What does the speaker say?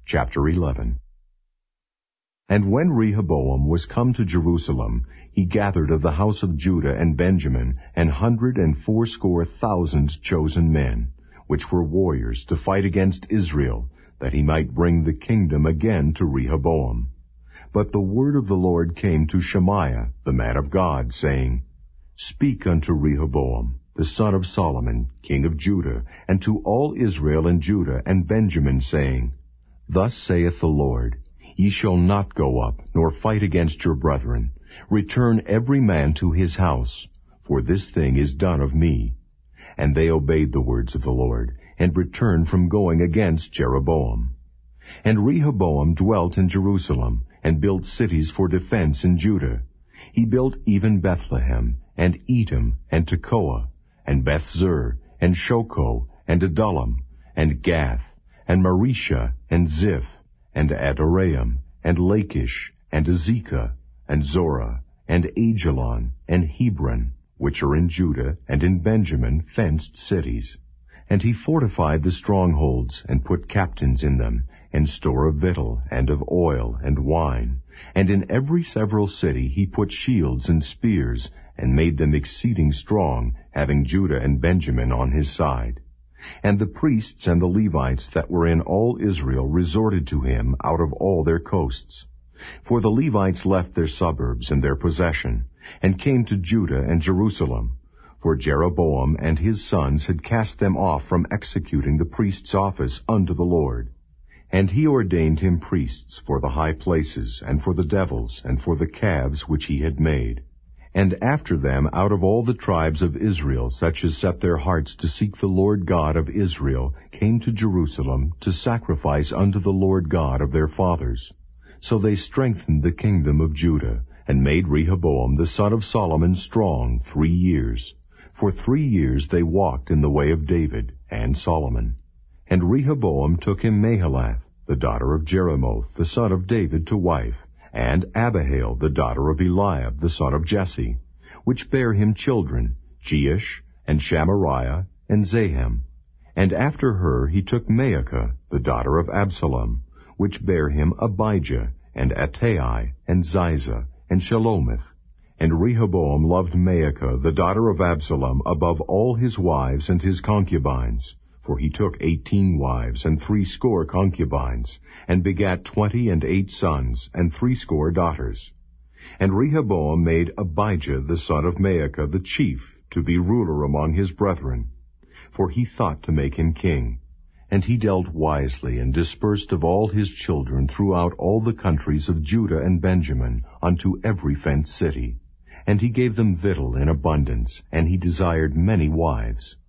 Chapter 11. And when Rehoboam was come to Jerusalem, he gathered of the house of Judah and Benjamin 180,000 chosen men, which were warriors, to fight against Israel, that he might bring the kingdom again to Rehoboam. But the word of the Lord came to Shemaiah, the man of God, saying, Speak unto Rehoboam, the son of Solomon, king of Judah, and to all Israel and Judah and Benjamin, saying, Thus saith the Lord, Ye shall not go up, nor fight against your brethren. Return every man to his house, for this thing is done of me. And they obeyed the words of the Lord, and returned from going against Jeroboam. And Rehoboam dwelt in Jerusalem, and built cities for defense in Judah. He built even Bethlehem, and Etam, and Tekoa, and Bethzur, and Shoko, and Adullam, and Gath, and Maresha, and Ziph, and Adoraim, and Lachish, and Azekah, and Zorah, and Ajalon, and Hebron, which are in Judah and in Benjamin, fenced cities. And he fortified the strongholds, and put captains in them, and store of victual, and of oil, and wine. And in every several city he put shields and spears, and made them exceeding strong, having Judah and Benjamin on his side. And the priests and the Levites that were in all Israel resorted to him out of all their coasts. For the Levites left their suburbs and their possession, and came to Judah and Jerusalem. For Jeroboam and his sons had cast them off from executing the priest's office unto the Lord. And he ordained him priests for the high places, and for the devils, and for the calves which he had made. And after them out of all the tribes of Israel such as set their hearts to seek the Lord God of Israel came to Jerusalem to sacrifice unto the Lord God of their fathers. So they strengthened the kingdom of Judah, and made Rehoboam the son of Solomon strong 3 years. For 3 years they walked in the way of David and Solomon. And Rehoboam took him Mahalath, the daughter of Jeremoth, the son of David, to wife, and Abihail, the daughter of Eliab, the son of Jesse, which bare him children, Jeush, and Shamariah, and Zahem. And after her he took Maacah, the daughter of Absalom, which bare him Abijah, and Attai, and Ziza, and Shelomith. And Rehoboam loved Maacah, the daughter of Absalom, above all his wives and his concubines. For he took 18 wives and 80 concubines, and begat 28 sons, and 80 daughters. And Rehoboam made Abijah the son of Maacah the chief, to be ruler among his brethren. For he thought to make him king. And he dealt wisely, and dispersed of all his children throughout all the countries of Judah and Benjamin, unto every fenced city. And he gave them victual in abundance, and he desired many wives.